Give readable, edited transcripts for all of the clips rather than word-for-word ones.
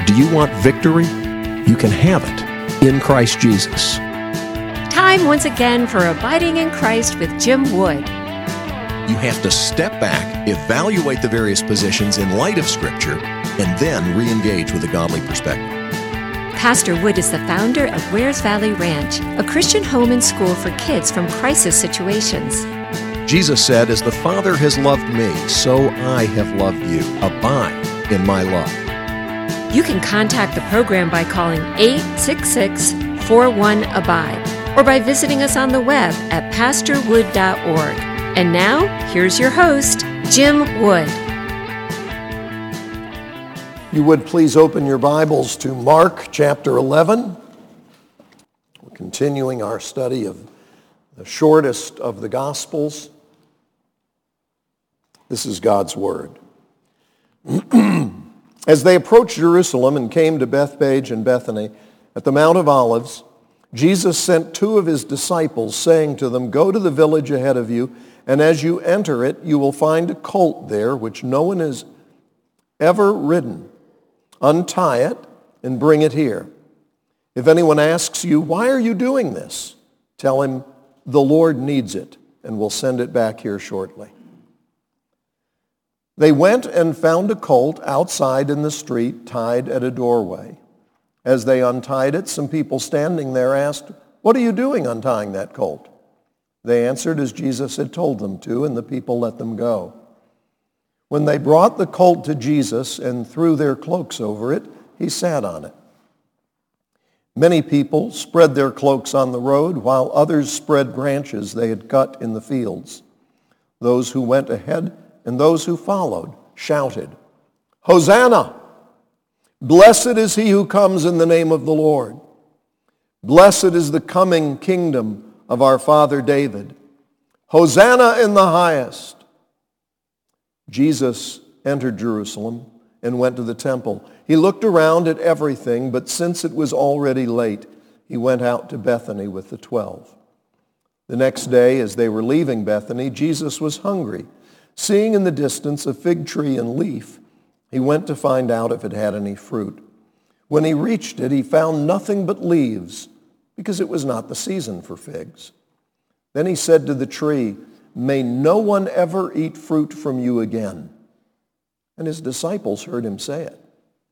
Do you want victory? You can have it in Christ Jesus. Time once again for Abiding in Christ with Jim Wood. You have to step back, evaluate the various positions in light of Scripture, and then re-engage with a godly perspective. Pastor Wood is the founder of Wares Valley Ranch, a Christian home and school for kids from crisis situations. Jesus said, "As the Father has loved me, so I have loved you. Abide in my love." You can contact the program by calling 866-41-ABIDE or by visiting us on the web at pastorwood.org. And now, here's your host, Jim Wood. You would please open your Bibles to Mark chapter 11. We're continuing our study of the shortest of the Gospels. This is God's Word. As they approached Jerusalem and came to Bethphage and Bethany at the Mount of Olives, Jesus sent two of his disciples, saying to them, "Go to the village ahead of you, and as you enter it, you will find a colt there which no one has ever ridden. Untie it and bring it here. If anyone asks you, 'Why are you doing this?' tell him, 'The Lord needs it, and will send it back here shortly.'" They went and found a colt outside in the street, tied at a doorway. As they untied it, some people standing there asked, "What are you doing untying that colt?" They answered as Jesus had told them to, and the people let them go. When they brought the colt to Jesus and threw their cloaks over it, he sat on it. Many people spread their cloaks on the road, while others spread branches they had cut in the fields. Those who went ahead and those who followed shouted, "Hosanna! Blessed is he who comes in the name of the Lord. Blessed is the coming kingdom of our father David. Hosanna in the highest." Jesus entered Jerusalem and went to the temple. He looked around at everything, but since it was already late, he went out to Bethany with the 12. The next day, as they were leaving Bethany, Jesus was hungry. Seeing in the distance a fig tree and leaf, he went to find out if it had any fruit. When he reached it, he found nothing but leaves, because it was not the season for figs. Then he said to the tree, "May no one ever eat fruit from you again." And his disciples heard him say it.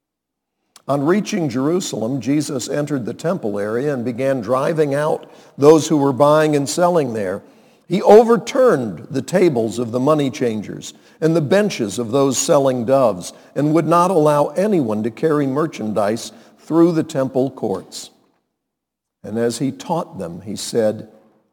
On reaching Jerusalem, Jesus entered the temple area and began driving out those who were buying and selling there. He overturned the tables of the money changers and the benches of those selling doves, and would not allow anyone to carry merchandise through the temple courts. And as he taught them, he said,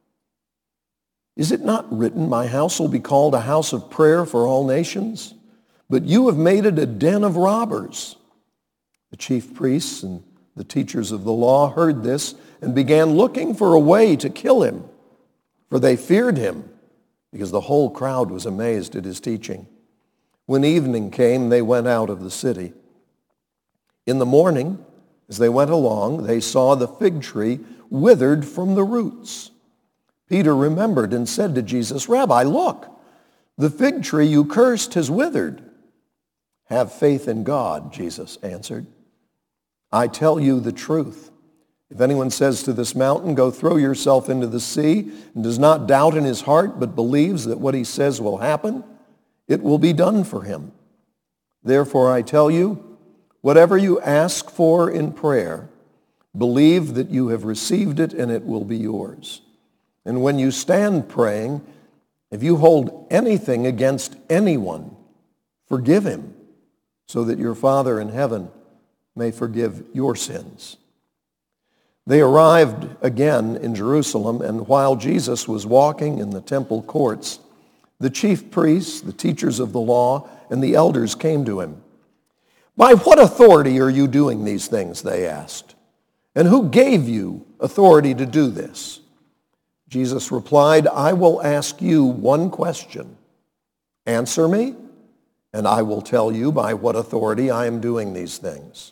"Is it not written, 'My house will be called a house of prayer for all nations'? But you have made it a den of robbers." The chief priests and the teachers of the law heard this and began looking for a way to kill him, for they feared him, because the whole crowd was amazed at his teaching. When evening came, they went out of the city. In the morning, as they went along, they saw the fig tree withered from the roots. Peter remembered and said to Jesus, "Rabbi, look, the fig tree you cursed has withered." "Have faith in God," Jesus answered. "I tell you the truth. If anyone says to this mountain, 'Go throw yourself into the sea,' and does not doubt in his heart, but believes that what he says will happen, it will be done for him. Therefore I tell you, whatever you ask for in prayer, believe that you have received it and it will be yours. And when you stand praying, if you hold anything against anyone, forgive him, so that your Father in heaven may forgive your sins." They arrived again in Jerusalem, and while Jesus was walking in the temple courts, the chief priests, the teachers of the law, and the elders came to him. "By what authority are you doing these things?" they asked. "And who gave you authority to do this?" Jesus replied, "I will ask you one question. Answer me, and I will tell you by what authority I am doing these things.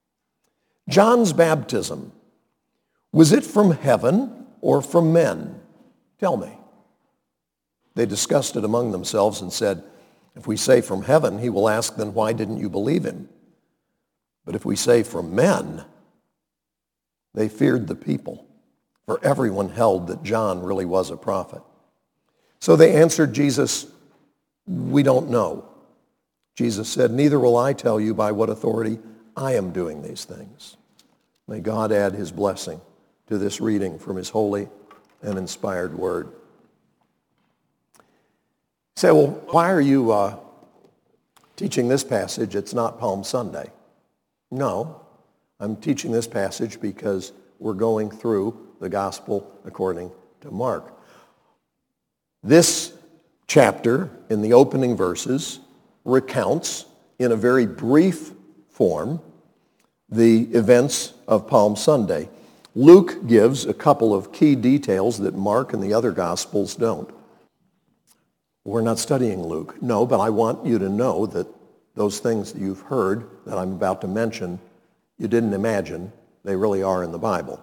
John's baptism, was it from heaven or from men? Tell me." They discussed it among themselves and said, "If we say from heaven, he will ask, 'Then why didn't you believe him?' But if we say from men, they feared the people, for everyone held that John really was a prophet. So they answered Jesus, "We don't know." Jesus said, "Neither will I tell you by what authority I am doing these things." May God add his blessing to this reading from his holy and inspired word. You say, well, why are you teaching this passage? It's not Palm Sunday. No, I'm teaching this passage because we're going through the gospel according to Mark. This chapter, in the opening verses, recounts in a very brief form the events of Palm Sunday. Luke gives a couple of key details that Mark and the other Gospels don't. We're not studying Luke. No, but I want you to know that those things that you've heard that I'm about to mention, you didn't imagine. They really are in the Bible.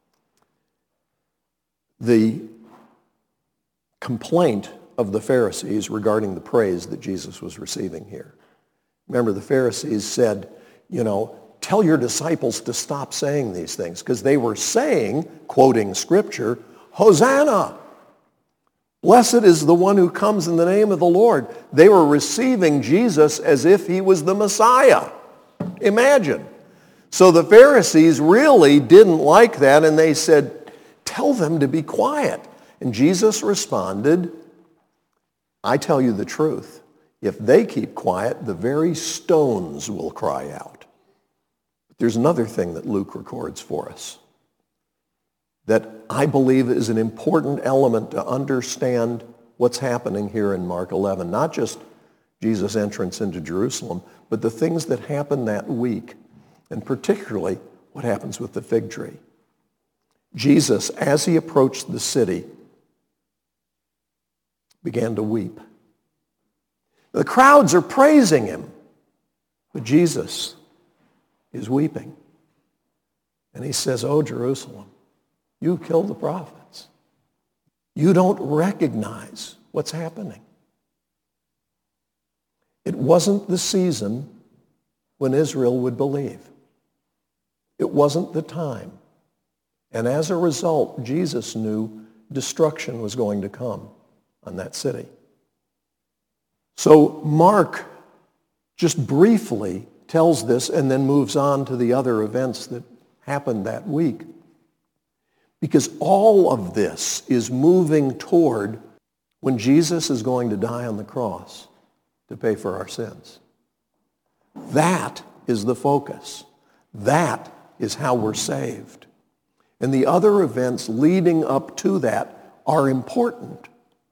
The complaint of the Pharisees regarding the praise that Jesus was receiving here. Remember, the Pharisees said, tell your disciples to stop saying these things, because they were saying, quoting Scripture, Hosanna! Blessed is the one who comes in the name of the Lord. They were receiving Jesus as if he was the Messiah. Imagine. So the Pharisees really didn't like that, and they said, tell them to be quiet. And Jesus responded, I tell you the truth. If they keep quiet, the very stones will cry out. But there's another thing that Luke records for us that I believe is an important element to understand what's happening here in Mark 11. Not just Jesus' entrance into Jerusalem, but the things that happened that week, and particularly what happens with the fig tree. Jesus, as he approached the city, began to weep. The crowds are praising him, but Jesus is weeping. And he says, "Oh, Jerusalem, you killed the prophets. You don't recognize what's happening." It wasn't the season when Israel would believe. It wasn't the time. And as a result, Jesus knew destruction was going to come on that city. So Mark just briefly tells this and then moves on to the other events that happened that week. Because all of this is moving toward when Jesus is going to die on the cross to pay for our sins. That is the focus. That is how we're saved. And the other events leading up to that are important,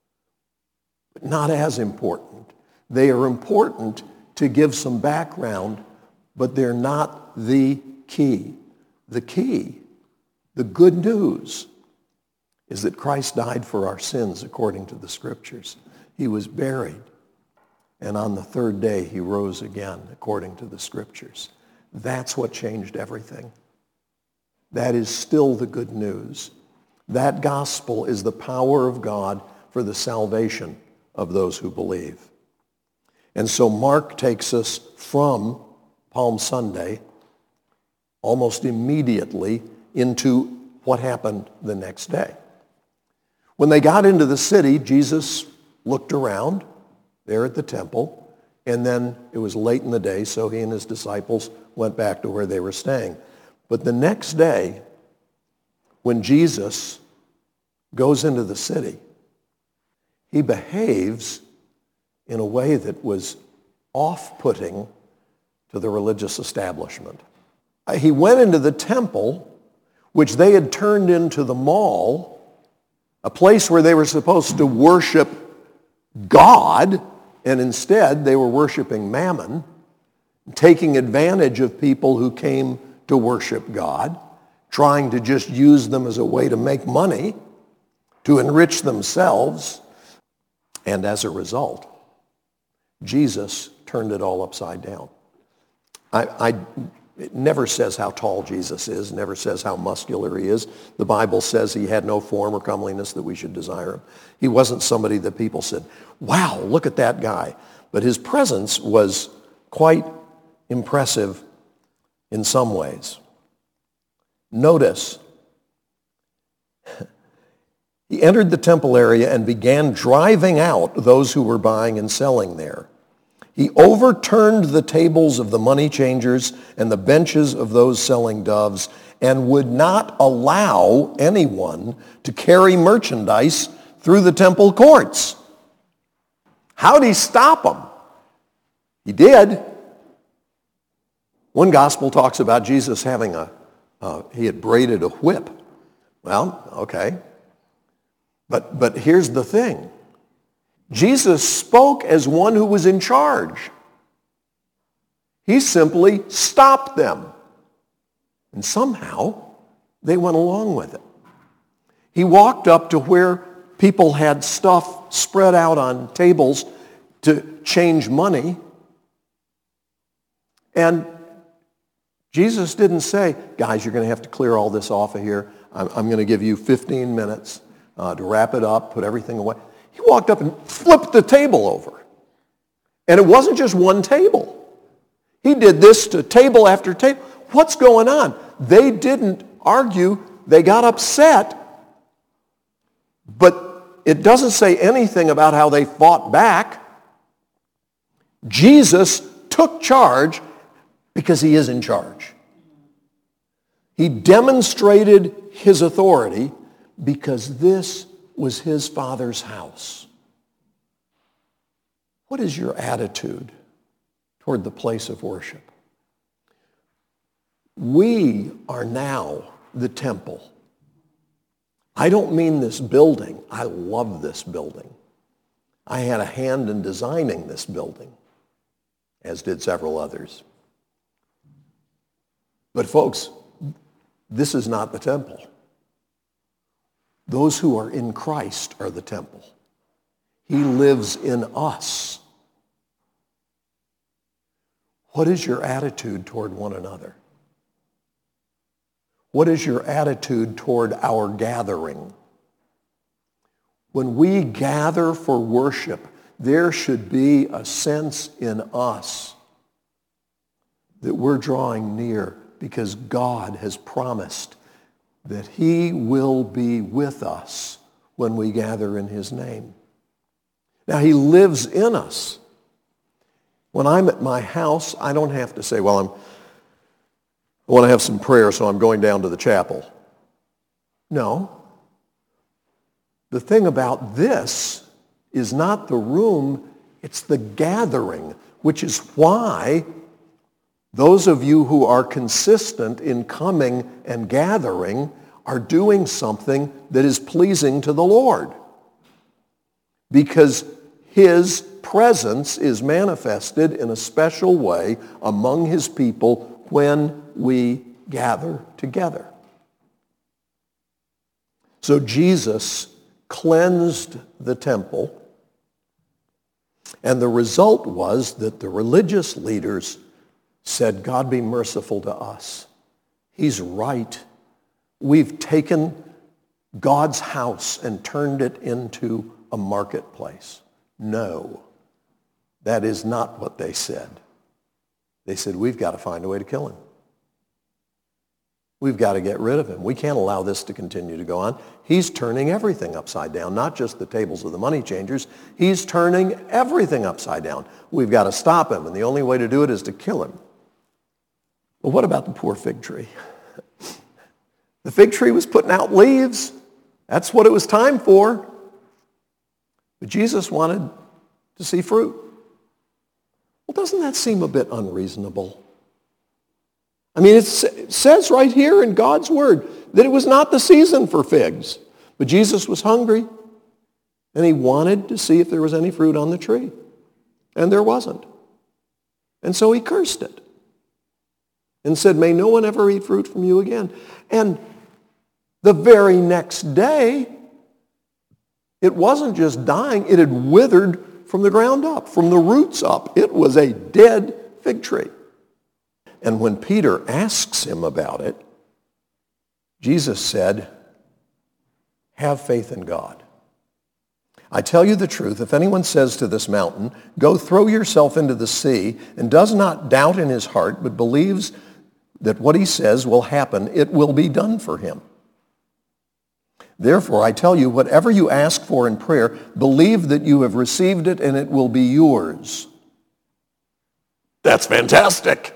but not as important. They are important to give some background, but they're not the key. The key, the good news, is that Christ died for our sins according to the Scriptures. He was buried, and on the third day he rose again according to the Scriptures. That's what changed everything. That is still the good news. That gospel is the power of God for the salvation of those who believe. And so Mark takes us from Palm Sunday almost immediately into what happened the next day. When they got into the city, Jesus looked around there at the temple, and then it was late in the day, so he and his disciples went back to where they were staying. But the next day, when Jesus goes into the city, he behaves in a way that was off-putting to the religious establishment. He went into the temple, which they had turned into the mall, a place where they were supposed to worship God, and instead they were worshiping Mammon, taking advantage of people who came to worship God, trying to just use them as a way to make money, to enrich themselves. And as a result, Jesus turned it all upside down. It never says how tall Jesus is, never says how muscular he is. The Bible says he had no form or comeliness that we should desire him. He wasn't somebody that people said, wow, look at that guy. But his presence was quite impressive in some ways. Notice, he entered the temple area and began driving out those who were buying and selling there. He overturned the tables of the money changers and the benches of those selling doves, and would not allow anyone to carry merchandise through the temple courts. How'd he stop them? He did. One gospel talks about Jesus having he had braided a whip. Well, okay. But here's the thing. Jesus spoke as one who was in charge. He simply stopped them. And somehow they went along with it. He walked up to where people had stuff spread out on tables to change money. And Jesus didn't say, guys, you're going to have to clear all this off of here. I'm going to give you 15 minutes to wrap it up, put everything away. He walked up and flipped the table over. And it wasn't just one table. He did this to table after table. What's going on? They didn't argue. They got upset. But it doesn't say anything about how they fought back. Jesus took charge because he is in charge. He demonstrated his authority because this was his Father's house. What is your attitude toward the place of worship? We are now the temple. I don't mean this building. I love this building. I had a hand in designing this building, as did several others. But folks, this is not the temple. Those who are in Christ are the temple. He lives in us. What is your attitude toward one another? What is your attitude toward our gathering? When we gather for worship, there should be a sense in us that we're drawing near because God has promised that he will be with us when we gather in his name. Now, he lives in us. When I'm at my house, I don't have to say, well, I want to have some prayer, so I'm going down to the chapel. No. The thing about this is not the room, it's the gathering, which is why those of you who are consistent in coming and gathering are doing something that is pleasing to the Lord. Because his presence is manifested in a special way among his people when we gather together. So Jesus cleansed the temple, and the result was that the religious leaders said, God be merciful to us. He's right. We've taken God's house and turned it into a marketplace. No, that is not what they said. They said, we've got to find a way to kill him. We've got to get rid of him. We can't allow this to continue to go on. He's turning everything upside down, not just the tables of the money changers. He's turning everything upside down. We've got to stop him, and the only way to do it is to kill him. But what about the poor fig tree? The fig tree was putting out leaves. That's what it was time for. But Jesus wanted to see fruit. Well, doesn't that seem a bit unreasonable? I mean, it says right here in God's word that it was not the season for figs. But Jesus was hungry, and he wanted to see if there was any fruit on the tree. And there wasn't. And so he cursed it and said, may no one ever eat fruit from you again. And the very next day, it wasn't just dying, it had withered from the ground up, from the roots up. It was a dead fig tree. And when Peter asks him about it, Jesus said, have faith in God. I tell you the truth, if anyone says to this mountain, go throw yourself into the sea, and does not doubt in his heart, but believes that what he says will happen. It will be done for him. Therefore, I tell you, whatever you ask for in prayer, believe that you have received it and it will be yours. That's fantastic.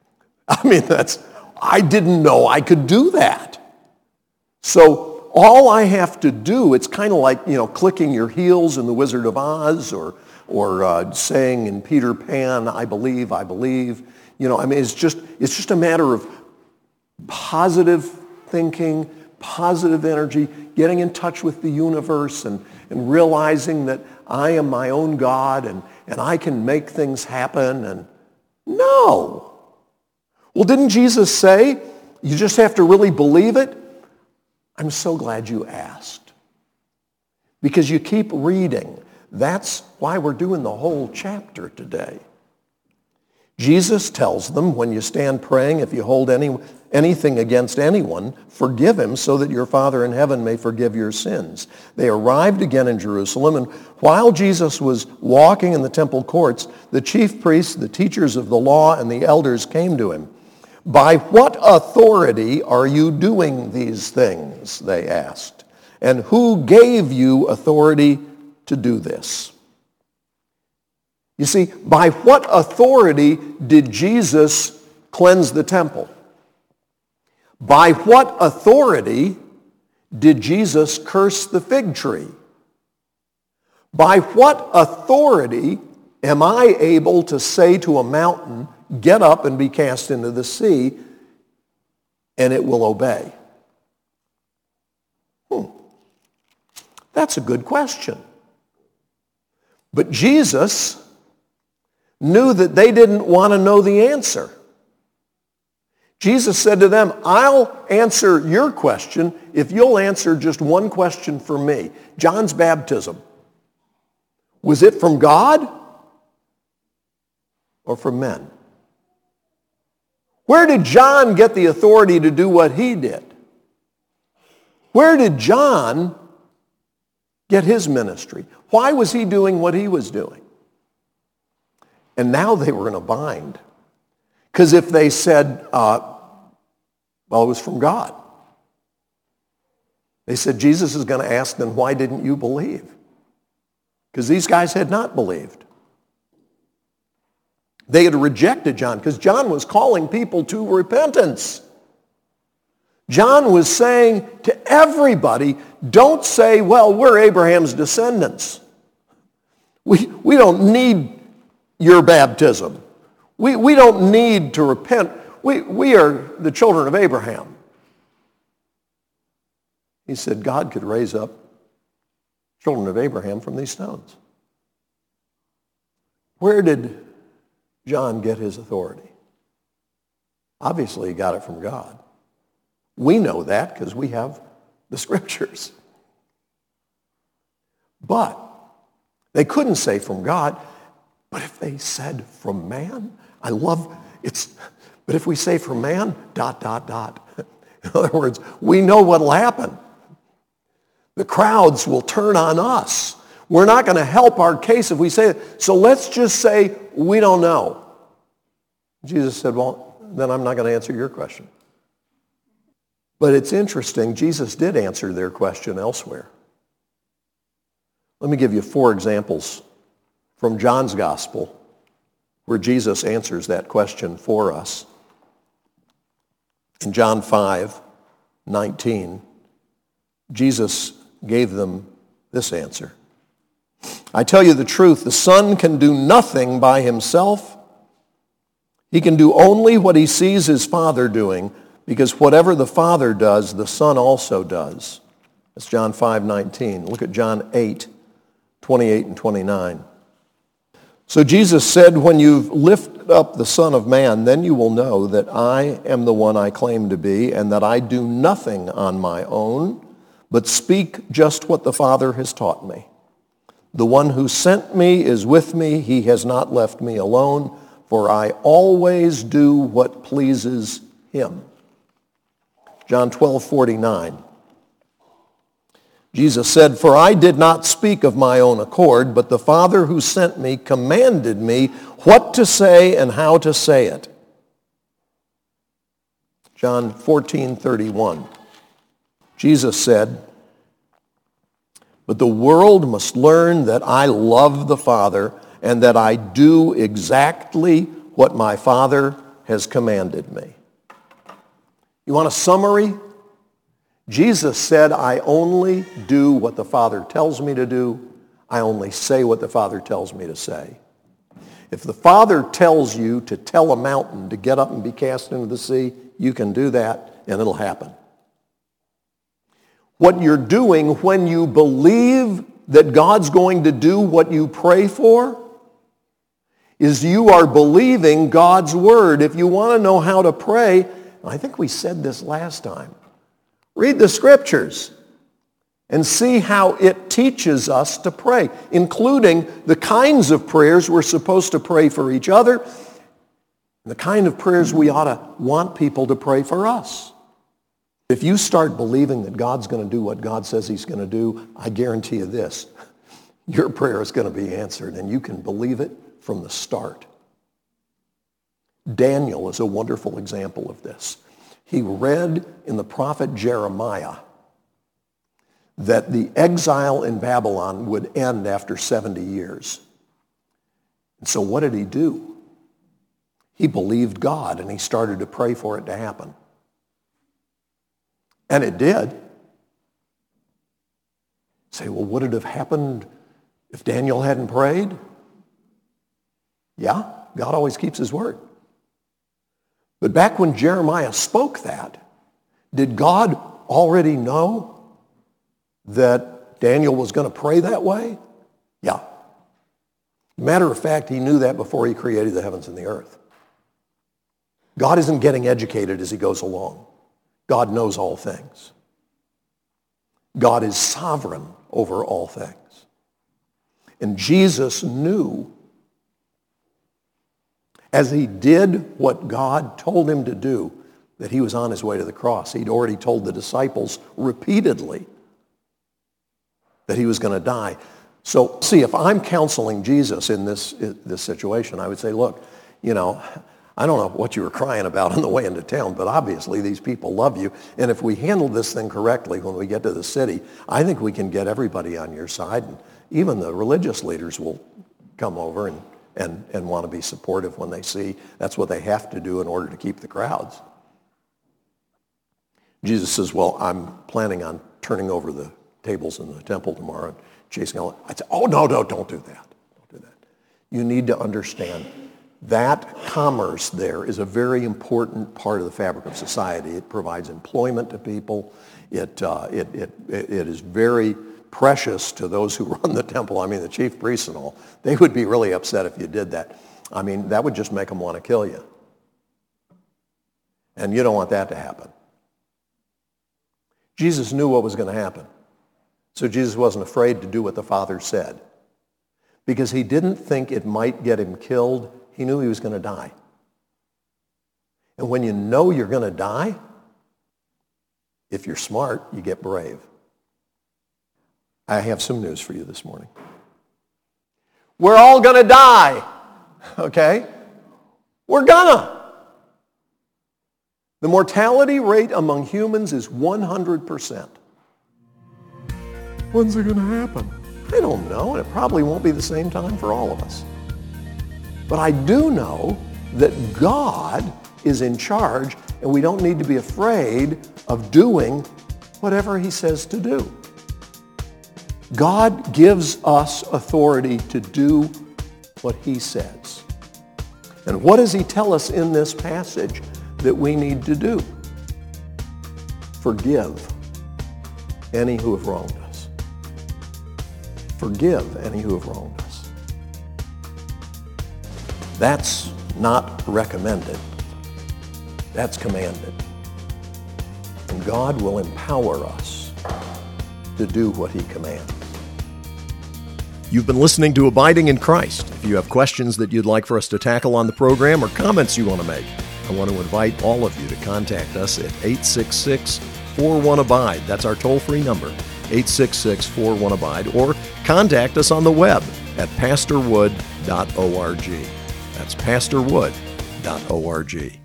I didn't know I could do that. So all I have to do, it's kind of like, clicking your heels in The Wizard of Oz or saying in Peter Pan, I believe. It's just a matter of positive thinking, positive energy, getting in touch with the universe and realizing that I am my own God and I can make things happen. And no. Well, didn't Jesus say you just have to really believe it? I'm so glad you asked. Because you keep reading. That's why we're doing the whole chapter today. Jesus tells them, when you stand praying, if you hold anything against anyone, forgive him so that your Father in heaven may forgive your sins. They arrived again in Jerusalem, and while Jesus was walking in the temple courts, the chief priests, the teachers of the law, and the elders came to him. By what authority are you doing these things? They asked. And who gave you authority to do this? You see, by what authority did Jesus cleanse the temple? By what authority did Jesus curse the fig tree? By what authority am I able to say to a mountain, get up and be cast into the sea, and it will obey? That's a good question. But Jesus knew that they didn't want to know the answer. Jesus said to them, I'll answer your question if you'll answer just one question for me. John's baptism, was it from God or from men? Where did John get the authority to do what he did? Where did John get his ministry? Why was he doing what he was doing? And now they were in a bind. Because if they said, well, it was from God. They said, Jesus is going to ask them, why didn't you believe? Because these guys had not believed. They had rejected John because John was calling people to repentance. John was saying to everybody, don't say, well, we're Abraham's descendants. We don't need your baptism. We don't need to repent. We are the children of Abraham. He said God could raise up children of Abraham from these stones. Where did John get his authority? Obviously, he got it from God. We know that because we have the scriptures. But they couldn't say from God. But if they said from man, but if we say from man, ... In other words, we know what'll happen. The crowds will turn on us. We're not going to help our case if we say it. So let's just say we don't know. Jesus said, well, then I'm not going to answer your question. But it's interesting, Jesus did answer their question elsewhere. Let me give you 4 examples from John's gospel where Jesus answers that question for us. In John 5:19, Jesus gave them this answer. I tell you the truth, the Son can do nothing by himself. He can do only what he sees his Father doing, because whatever the Father does, the Son also does. That's John 5:19. Look at John 8:28 and 29. So Jesus said, when you've lifted up the Son of Man, then you will know that I am the one I claim to be, and that I do nothing on my own, but speak just what the Father has taught me. The one who sent me is with me. He has not left me alone, for I always do what pleases him. John 12:49. Jesus said, for I did not speak of my own accord, but the Father who sent me commanded me what to say and how to say it. John 14:31. Jesus said, "But the world must learn that I love the Father and that I do exactly what my Father has commanded me." You want a summary? Jesus said, "I only do what the Father tells me to do. I only say what the Father tells me to say." If the Father tells you to tell a mountain to get up and be cast into the sea, you can do that and it'll happen. What you're doing when you believe that God's going to do what you pray for is you are believing God's word. If you want to know how to pray, I think we said this last time, read the scriptures and see how it teaches us to pray, including the kinds of prayers we're supposed to pray for each other, and the kind of prayers we ought to want people to pray for us. If you start believing that God's going to do what God says he's going to do, I guarantee you this, your prayer is going to be answered, and you can believe it from the start. Daniel is a wonderful example of this. He read in the prophet Jeremiah that the exile in Babylon would end after 70 years. And so what did he do? He believed God, and he started to pray for it to happen. And it did. You say, well, would it have happened if Daniel hadn't prayed? Yeah, God always keeps his word. But back when Jeremiah spoke that, did God already know that Daniel was going to pray that way? Yeah. Matter of fact, he knew that before he created the heavens and the earth. God isn't getting educated as he goes along. God knows all things. God is sovereign over all things. And Jesus knew, as he did what God told him to do, that he was on his way to the cross. He'd already told the disciples repeatedly that he was going to die. So, see, if I'm counseling Jesus in this situation, I would say, look, I don't know what you were crying about on the way into town, but obviously these people love you. And if we handle this thing correctly when we get to the city, I think we can get everybody on your side. And even the religious leaders will come over and want to be supportive when they see that's what they have to do in order to keep the crowds. Jesus says, well, I'm planning on turning over the tables in the temple tomorrow and chasing all. I'd say, oh, no, don't do that. Don't do that. You need to understand that commerce there is a very important part of the fabric of society. It provides employment to people. It is very precious to those who run the temple. I mean, the chief priests and all, they would be really upset if you did that. I mean, that would just make them want to kill you. And you don't want that to happen. Jesus knew what was going to happen. So Jesus wasn't afraid to do what the Father said. Because he didn't think it might get him killed. He knew he was going to die. And when you know you're going to die, if you're smart, you get brave. I have some news for you this morning. We're all going to die, okay? We're gonna. The mortality rate among humans is 100%. When's it going to happen? I don't know, and it probably won't be the same time for all of us. But I do know that God is in charge, and we don't need to be afraid of doing whatever he says to do. God gives us authority to do what he says. And what does he tell us in this passage that we need to do? Forgive any who have wronged us. Forgive any who have wronged us. That's not recommended. That's commanded. And God will empower us to do what he commands. You've been listening to Abiding in Christ. If you have questions that you'd like for us to tackle on the program or comments you want to make, I want to invite all of you to contact us at 866-41-ABIDE. That's our toll-free number, 866-41-ABIDE, or contact us on the web at pastorwood.org. That's pastorwood.org.